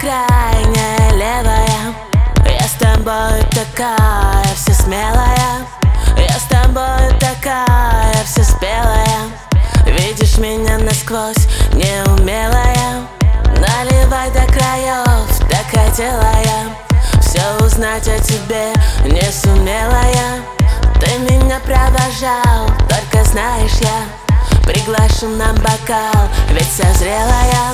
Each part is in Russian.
крайняя левая. Я с тобой такая вся смелая. Я с тобой такая вся спелая. Видишь меня насквозь, неумелая. Наливай до краев, так хотела я все узнать о тебе, не сумела я. Ты меня провожал, только знаешь я приглашу на бокал, ведь созрела я.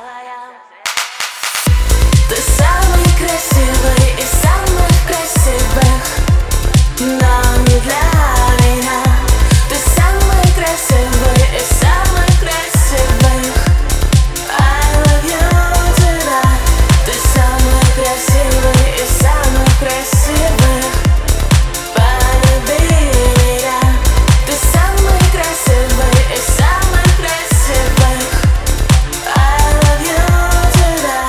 Ты самый красивый из самых красивых, но не для меня. Ты самый красивый из самых красивых. I love you тебя. Ты самый красивый из самых красивых. Полюби меня. Ты самый красивый из самых красивых. I love you тебя.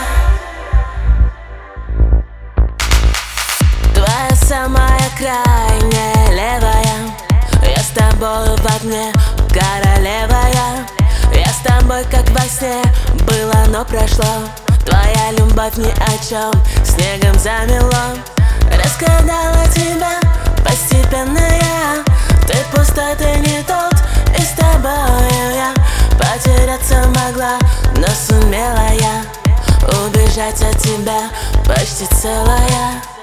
Твоя самая крайняя левая. Я с тобой в огне, королевая. Я с тобой как во сне, было, но прошло. Твоя любовь ни о чем, снегом замело. Раскидала тебя постепенно я. Ты пустой, ты не тот, и с тобою я потеряться могла, но сумела я убежать от тебя почти целая.